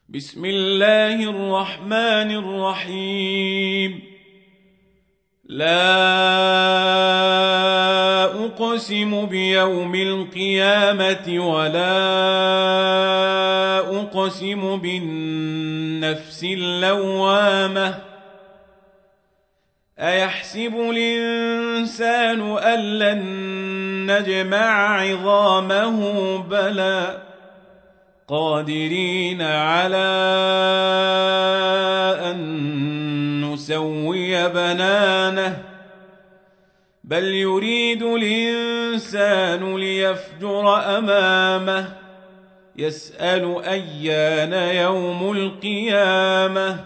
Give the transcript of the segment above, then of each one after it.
بسم الله الرحمن الرحيم. لا أقسم بيوم القيامة ولا أقسم بالنفس اللوامة أيحسب الإنسان أن لن نجمع عظامه بلى قادرين على أن نسوي بنانه بل يريد الإنسان ليفجر أمامه يسأل أيان يوم القيامة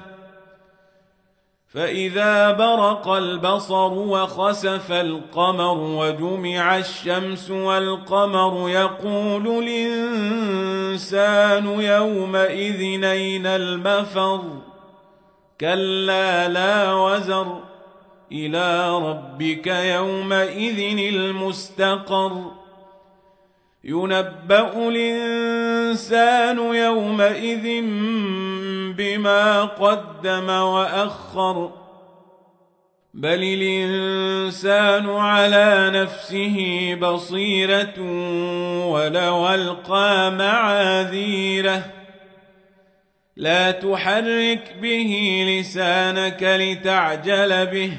فإذا برق البصر وخسف القمر وجمع الشمس والقمر يقول الإنسان يومئذ أين المفر كلا لا وزر إلى ربك يومئذ المستقر ينبأ الإنسان يومئذ بما قدم وأخر بل الإنسان على نفسه بصيرة ولو ألقى معاذيره لا تحرك به لسانك لتعجل به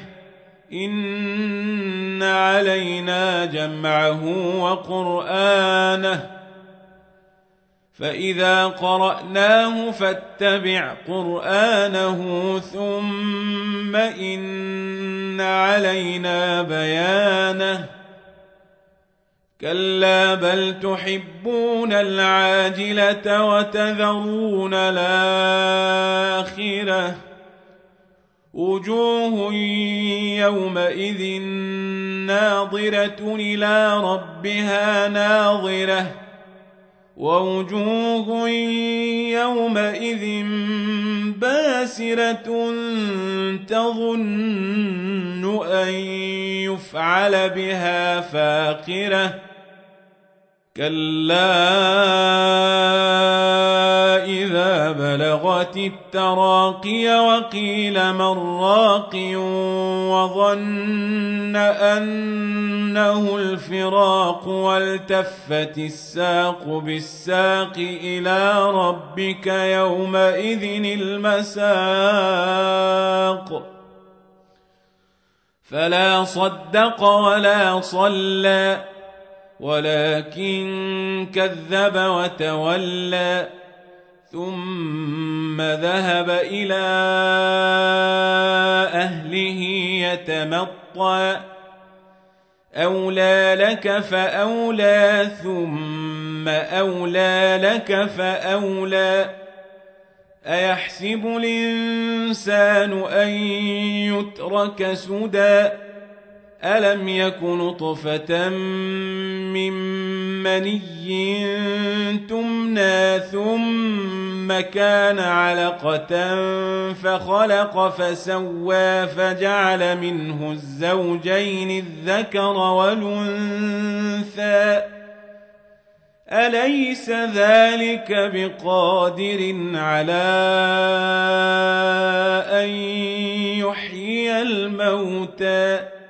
إن علينا جمعه وقرآنه فإذا قرأناه فاتبع قرآنه ثم إن علينا بيانه كلا بل تحبون العاجلة وتذرون الآخرة وجوه يومئذ ناظرة إلى ربها ناظرة ووجوه يومئذ باسرة تظن أن يفعل بها فاقرة كلا إذا بلغت التراقي وقيل من راق وظن أنه الفراق والتفت الساق بالساق إلى ربك يومئذ المساق فلا صدق ولا صلى ولكن كذب وتولى ثم ذهب إلى أهله يتمطى أولى لك فأولى ثم أولى لك فأولى أيحسب الإنسان أن يترك سدى ألم يك نطفة من مني تمنى ثم كان علقة فخلق فسوى فجعل منه الزوجين الذكر والأنثى أليس ذلك بقادر على أن يحيي الموتى